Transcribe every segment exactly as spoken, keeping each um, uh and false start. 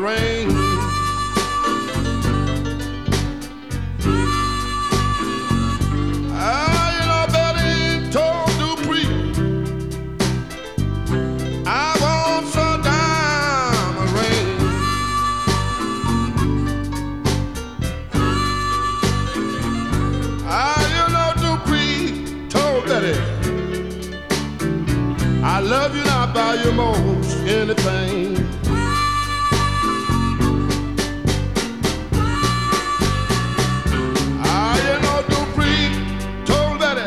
rain. Ah, you know, Betty told Dupree, I want some diamond ring. Ah, you know, Dupree told Betty, I love you not by your most anything. Ah, you know, Dupree told Betty,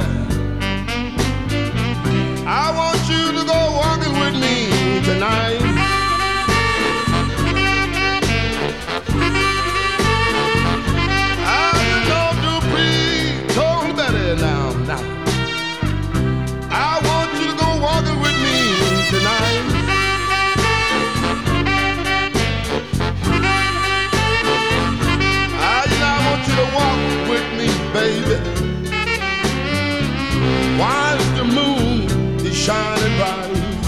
I want you to go walking with me tonight. Ah, you know, Dupree told Betty, now, now, I want you to go walking with me tonight. Ah, you know, I want you to walk with me, baby, while the moon is shining bright.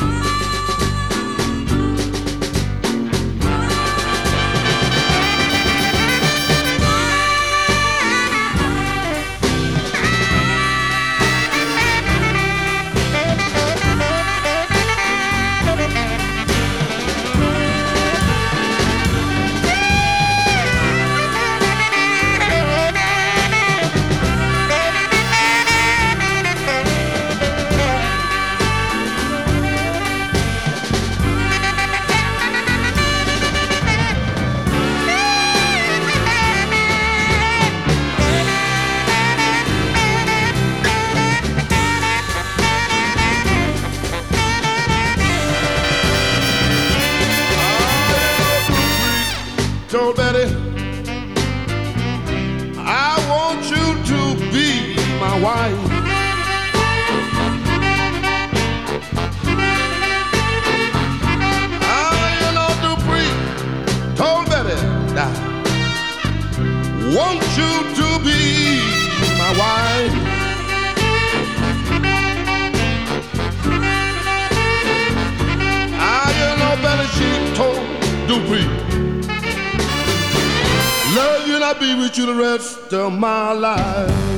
Told Betty, I want you to be my wife. Ah, you know, Dupree told Betty, I want you to be my wife. Ah, you know, Betty, she told Dupree, love you and I'll be with you the rest of my life.